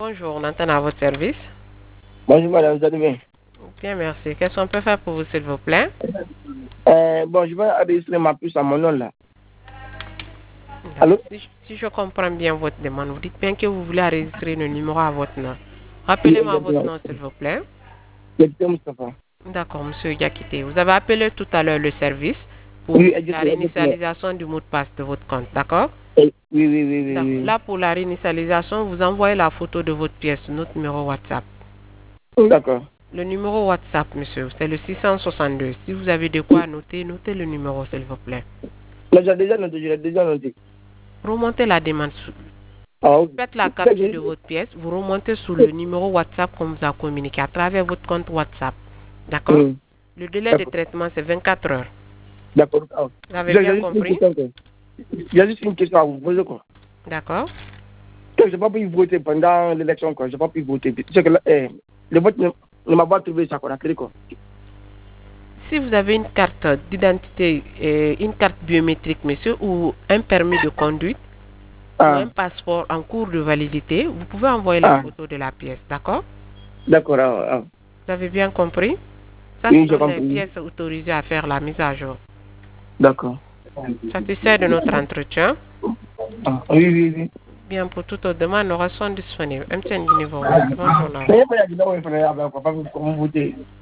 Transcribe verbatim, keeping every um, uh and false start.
Bonjour, on entend à votre service. Bonjour madame, vous allez bien? Bien, merci. Qu'est-ce qu'on peut faire pour vous, s'il vous plaît? euh, Bon, je vais enregistrer ma puce à mon nom là. Allô? Si je, si je comprends bien votre demande, vous dites bien que vous voulez enregistrer le numéro à votre nom. Oui, Rappelez-moi votre exactement. nom, s'il vous plaît. C'est Moustapha. D'accord, monsieur Yakité. Vous avez appelé tout à l'heure le service pour Oui, la exactement. exactement. réinitialisation du mot de passe de votre compte, d'accord? Eh, Oui, oui, oui, oui, D'accord. oui. Là, pour la réinitialisation, vous envoyez la photo de votre pièce sur notre numéro WhatsApp. oui. D'accord. Le numéro WhatsApp, monsieur, c'est le six cent soixante-deux. Si vous avez de quoi noter, notez le numéro, s'il vous plaît. Non, j'ai déjà noté, j'ai déjà noté. Remontez la demande. Ah, ok. Faites la C'est capture que de votre pièce, vous remontez sur le numéro WhatsApp qu'on vous a communiqué à travers votre compte WhatsApp. D'accord? Hum, Le délai de D'accord. traitement, c'est vingt-quatre heures. D'accord. Ah, ok. Vous avez J'ai bien j'ai juste une compris? question. encore. J'ai juste une question à vous poser quoi. D'accord? Je n'ai pas pu voter pendant l'élection quoi. Je n'ai pas pu voter. C'est que là, eh, le vote ne, ne m'a pas trouvé ça quoi. La clé quoi. Si vous avez une carte d'identité, euh, une carte biométrique, monsieur, ou un permis de conduite, ou un Ah, passeport en cours de validité, vous pouvez envoyer la ah. photo de la pièce. D'accord? D'accord. Ah, ah. Vous avez bien compris? Ça, ce Oui, j'ai sont les compris. pièces autorisées à faire la mise à jour. D'accord. Satisfait de notre entretien? Ah, oui, oui, oui. Bien, pour toute autre demande, nous restons disponibles. M T N Guinée, bonne journée. Mais il y a pas de comment voter.